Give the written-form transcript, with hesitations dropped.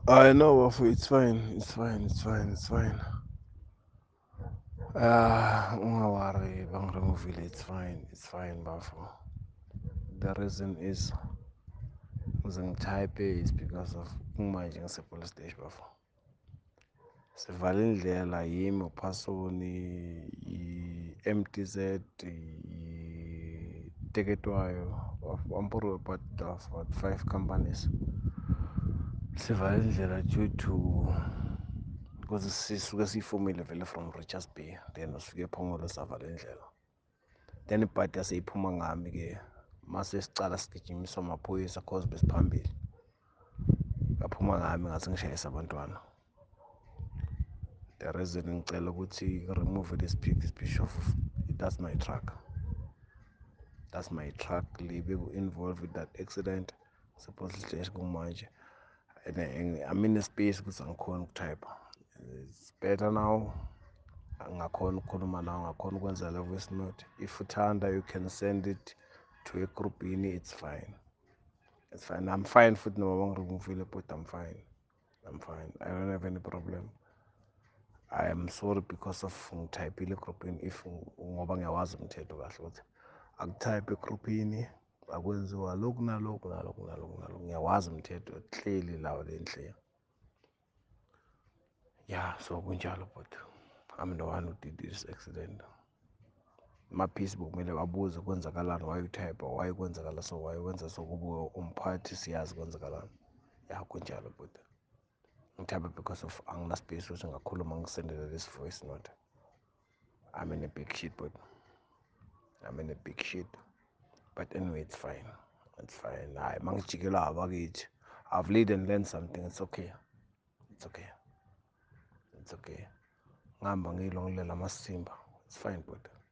I know, Wafu, it's fine. It's fine. It's fine. It's fine. Don't worry. Bang remove it. It's fine. It's fine, Wafu. The reason is, using type is because of manje police station, Wafu. Sivale indlela yimi uphasoni i-MTZ iteketwayo wampuru about 5 companies sivale indlela due to because sisuke siyifomile vele from Richards Bay then sifike ePhongolo savala indlela then ibhadi yaseyiphuma ngami-ke mase sicala sigijinyiswa amaphoyisa cause besiphambili ngaphuma ngami ngathi ngishayisa abantwana. The reason ngicela ukuthi remove this picture of that's my truck. That's my truck involved with that accident. Supposedly kumanje. And I'm in a space ukuthi angikhona ukutype. It's better now. Angakhona ukukhuluma nawe, angakhona ukwenza le voice note. If uthanda, you can send it to a group in it's fine. It's fine. I'm fine futhi noma ngiremove but I'm fine. I'm fine. I don't have any problem. I am sorry because of ngithayipile egroupini if ngoba ngiyawazi umthetho kahle ukuthi akutype egroupini akwenziwa lokhu nalokhu nalokhu nalokhu nalokhu ngiyawazi umthetho clearly lawo lenhle. Yeah, so kunjalo but I'm the one who did this accident. Maphisi kumele babuze kwenzakalani, why utype, why kwenzakala so, why wenza so, kube umphathi siyazi kwenzakalani. Yeah, kunjalo but ngithabe because of angina space ukuthi ngakhuluma ngisendele this voice note. I'm in a big shit, but I'm in a big shit. But anyway, it's fine. It's fine. I've lived and learned something. It's okay. It's okay. It's okay. It's fine, but